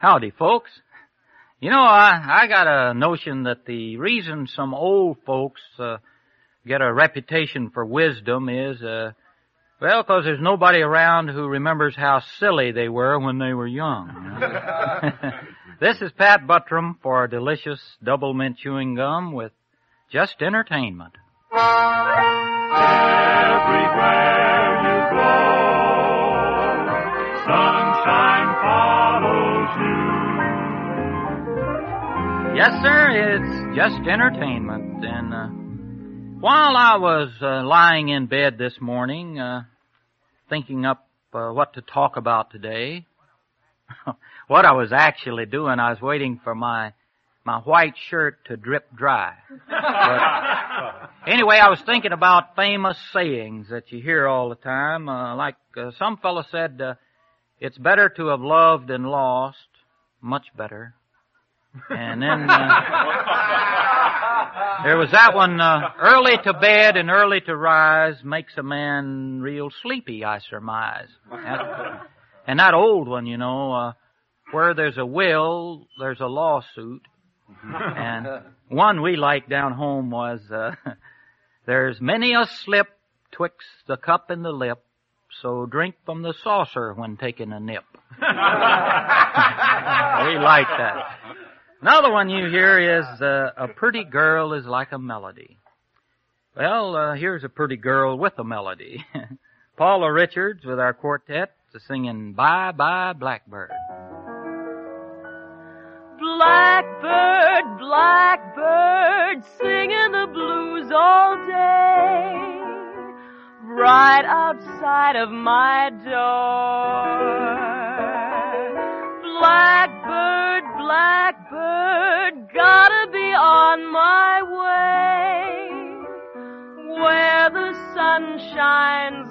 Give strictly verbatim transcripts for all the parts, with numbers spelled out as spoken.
Howdy, folks. You know, I, I got a notion that the reason some old folks uh, get a reputation for wisdom is, uh, well, because there's nobody around who remembers how silly they were when they were young. You know? This is Pat Buttram for delicious double mint chewing gum with just entertainment. Everywhere you go, sunshine follows you. Yes, sir, it's just entertainment. And uh, while I was uh, lying in bed this morning, uh, thinking up uh, what to talk about today, what I was actually doing, I was waiting for my my white shirt to drip dry. But anyway, I was thinking about famous sayings that you hear all the time. Uh, like uh, some fellow said, uh, it's better to have loved and lost, much better. And then uh, there was that one, uh, early to bed and early to rise makes a man real sleepy, I surmise. That, and that old one, you know, uh, where there's a will, there's a lawsuit. And one we liked down home was, uh, there's many a slip twixt the cup and the lip, so drink from the saucer when taking a nip. We like that. Another one you hear is, uh, a pretty girl is like a melody. Well, uh, here's a pretty girl with a melody. Paula Richards with our quartet singing Bye Bye Blackbird. Blackbird, blackbird, singing the blues all day, right outside of my door. Blackbird, blackbird, gotta be on my way, where the sun shines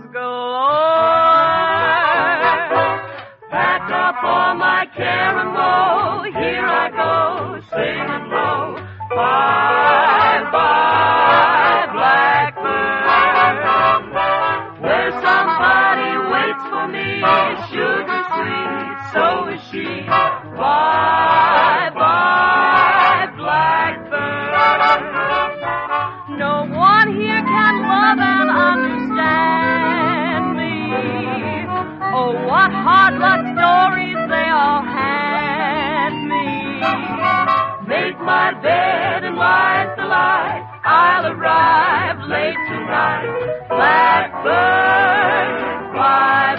galore. Pack up all my care and woe, here I go, singing low. Bye, bye, blackbird, where somebody waits for me, sugar sweet, so is she. Bye, bye, blackbird, no one here can love and understand me. Oh, what hard luck stories they all hand me. Make my bed and light the light, I'll arrive late tonight. Blackbird, bye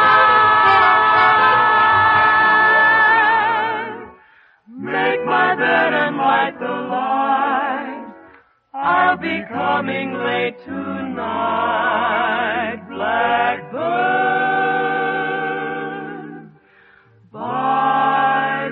bye. Make my bed and light the light, I'll be coming late tonight. Blackbird, bye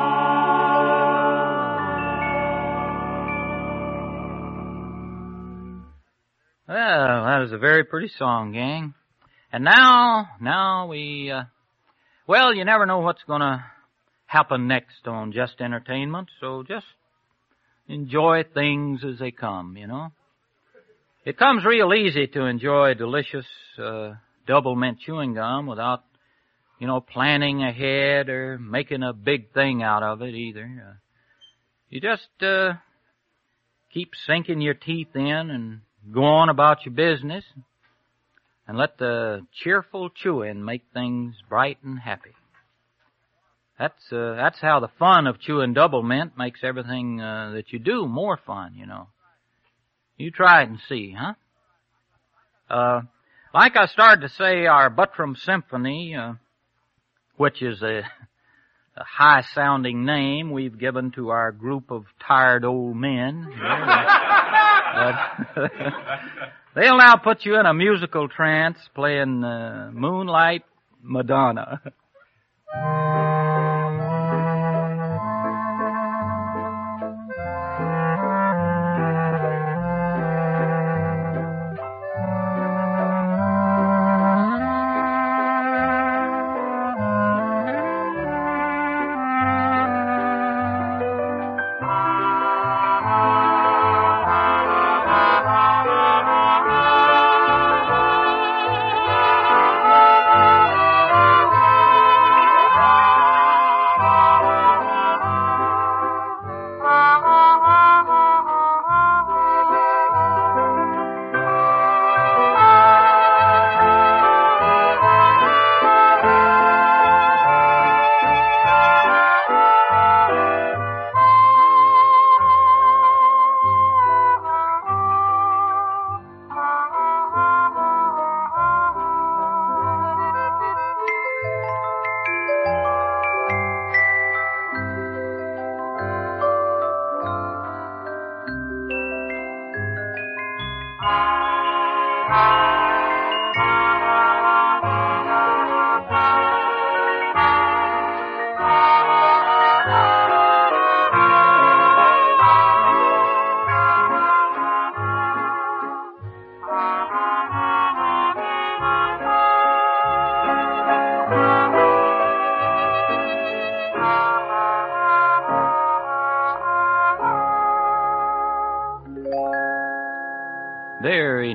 bye. Well, that was a very pretty song, gang. And now, now we, uh, well, you never know what's gonna happen next on Just Entertainment, so just enjoy things as they come, you know. It comes real easy to enjoy delicious, uh, double mint chewing gum without, you know, planning ahead or making a big thing out of it either. Uh, you just, uh, keep sinking your teeth in and go on about your business and let the cheerful chewing make things bright and happy. That's, uh, that's how the fun of chewing double mint makes everything, uh, that you do more fun, you know. You try it and see, huh? Uh, like I started to say, our Buttram Symphony, uh, which is a, a high-sounding name we've given to our group of tired old men. But they'll now put you in a musical trance playing uh, Moonlight Madonna.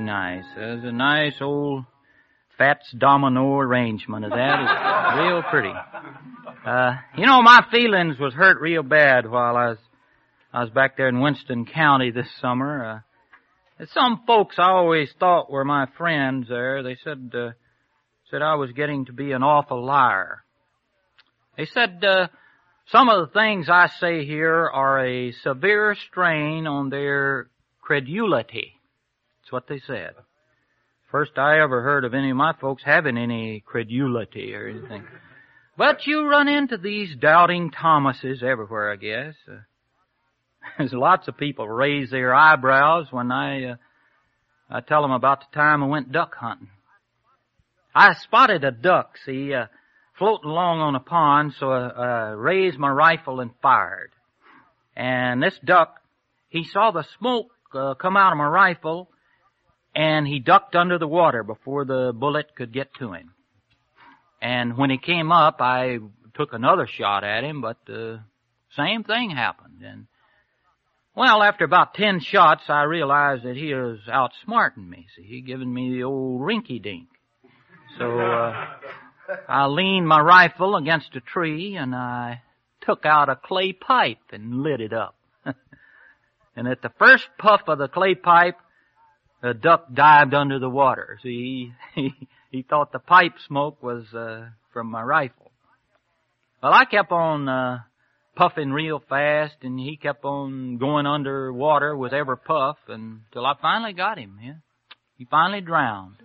nice. There's a nice old Fats Domino arrangement of that. It's real pretty. Uh, you know, my feelings was hurt real bad while I was, I was back there in Winston County this summer. Uh, some folks I always thought were my friends there, they said, uh, said I was getting to be an awful liar. They said, uh, some of the things I say here are a severe strain on their credulity. That's what they said. First I ever heard of any of my folks having any credulity or anything. But you run into these doubting Thomases everywhere, I guess. Uh, there's lots of people raise their eyebrows when I, uh, I tell them about the time I went duck hunting. I spotted a duck, see, uh, floating along on a pond, so I uh, raised my rifle and fired. And this duck, he saw the smoke uh, come out of my rifle, and he ducked under the water before the bullet could get to him. And when he came up, I took another shot at him, but the uh, same thing happened. And, well, after about ten shots, I realized that he was outsmarting me. See, he giving me the old rinky-dink. So, uh, I leaned my rifle against a tree, and I took out a clay pipe and lit it up. And at the first puff of the clay pipe, the duck dived under the water. See, he, he thought the pipe smoke was uh, from my rifle. Well, I kept on uh, puffing real fast, and he kept on going underwater with every puff until I finally got him. Yeah, he finally drowned.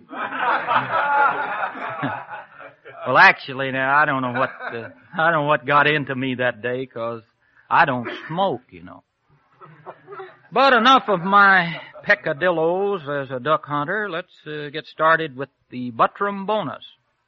Well, actually, now I don't know what uh, I don't know what got into me that day, 'cause I don't smoke, you know. But enough of my peccadillos as a duck hunter. Let's uh, get started with the Buttram bonus.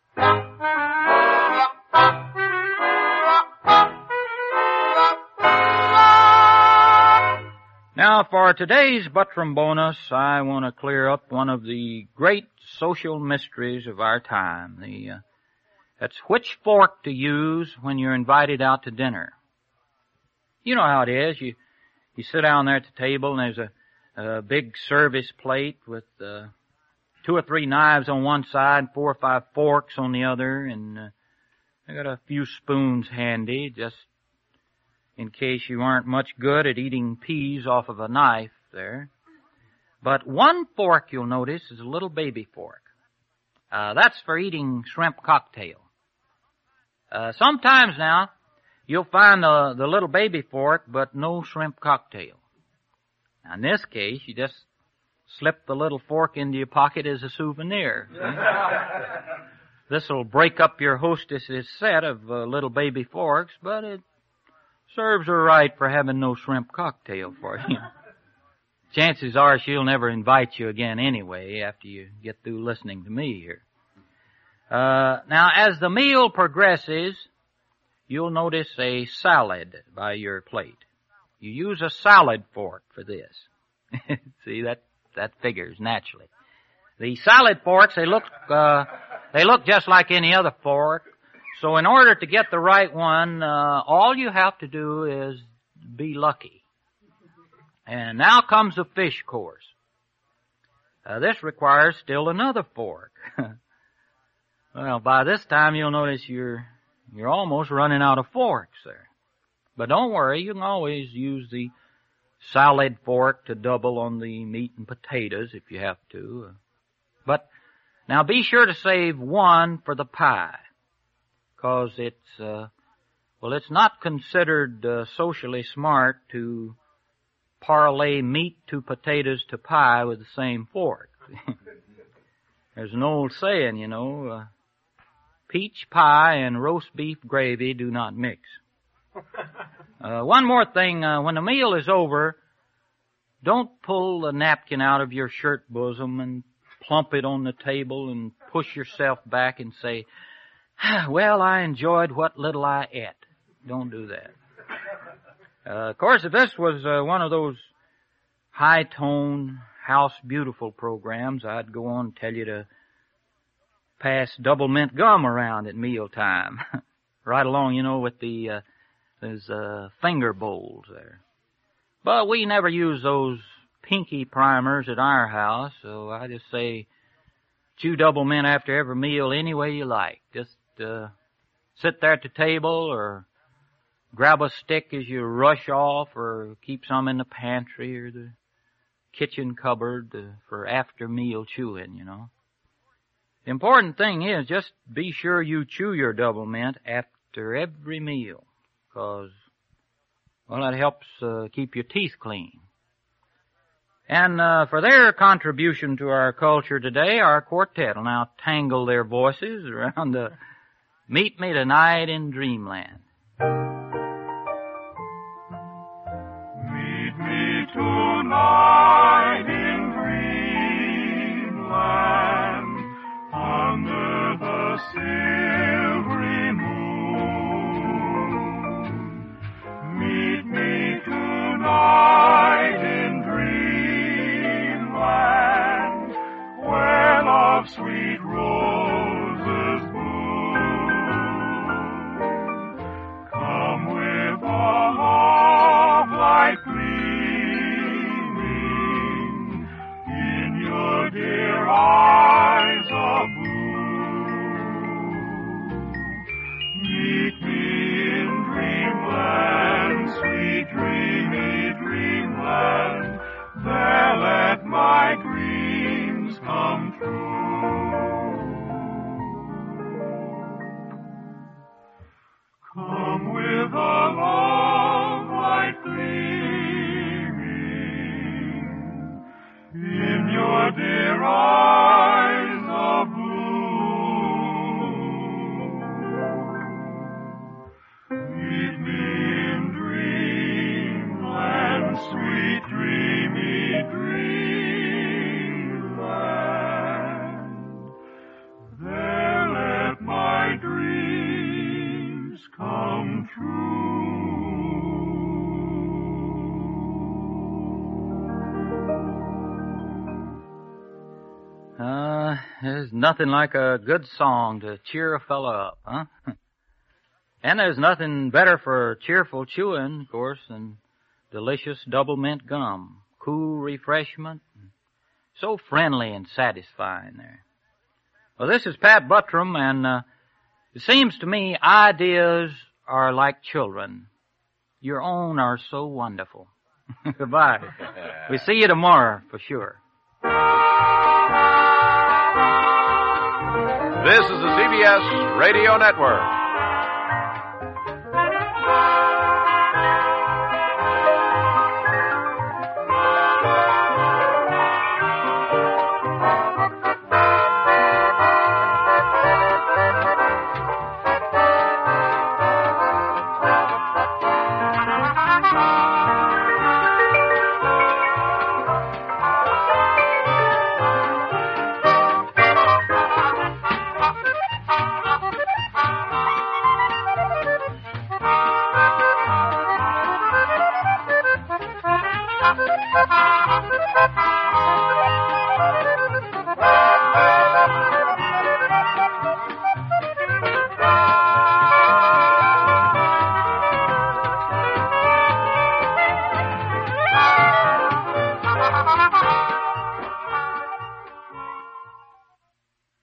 Now, for today's Buttram bonus, I want to clear up one of the great social mysteries of our time. The uh, that's which fork to use when you're invited out to dinner. You know how it is. You you sit down there at the table, and there's a, a big service plate with uh, two or three knives on one side, four or five forks on the other, and uh, I got a few spoons handy, just in case you aren't much good at eating peas off of a knife there. But one fork, you'll notice, is a little baby fork. Uh, that's for eating shrimp cocktail. Uh, sometimes now, you'll find the, the little baby fork, but no shrimp cocktail. Now, in this case, you just slip the little fork into your pocket as a souvenir. This'll break up your hostess's set of uh, little baby forks, but it serves her right for having no shrimp cocktail for you. Chances are she'll never invite you again anyway after you get through listening to me here. Uh, now, as the meal progresses, you'll notice a salad by your plate. You use a salad fork for this. See, that, that figures naturally. The salad forks, they look, uh, they look just like any other fork. So in order to get the right one, uh, all you have to do is be lucky. And now comes the fish course. Uh, this requires still another fork. Well, by this time you'll notice you're, you're almost running out of forks there. But don't worry, you can always use the salad fork to double on the meat and potatoes if you have to. But now be sure to save one for the pie, 'cause it's, uh, well, it's not considered uh, socially smart to parlay meat to potatoes to pie with the same fork. There's an old saying, you know, uh, peach pie and roast beef gravy do not mix. Uh, one more thing, uh, when the meal is over, don't pull the napkin out of your shirt bosom and plump it on the table and push yourself back and say, well, I enjoyed what little I ate. Don't do that. Uh, of course, if this was uh, one of those high-tone, house beautiful programs, I'd go on and tell you to pass double mint gum around at mealtime. Right along, you know, with the, uh, those, uh, finger bowls there. But we never use those pinky primers at our house, so I just say chew double mint after every meal any way you like. Just uh, sit there at the table or grab a stick as you rush off, or keep some in the pantry or the kitchen cupboard uh, for after-meal chewing, you know. The important thing is just be sure you chew your double mint after every meal, because, well, that helps uh, keep your teeth clean. And uh, for their contribution to our culture today, our quartet will now tangle their voices around the Meet Me Tonight in Dreamland. Meet me tonight in dreamland under the silvery moon. Meet me tonight in dreamland where love's sweet roses bloom. Come with a love light gleaming in your dear eyes of blue. Meet me in dreamland, sweet dreamy dreamland, there let my dreams come true. Come with a love light gleaming in your dear eyes of blue. Meet me in dreamland, sweet dreamy dreamland. There let my dreams come true. Uh, there's nothing like a good song to cheer a fella up, huh? And there's nothing better for cheerful chewing, of course, than delicious double mint gum. Cool refreshment. So friendly and satisfying there. Well, this is Pat Buttram, and uh, it seems to me ideas are like children. Your own are so wonderful. Goodbye. We see you tomorrow for sure. This is the C B S Radio Network.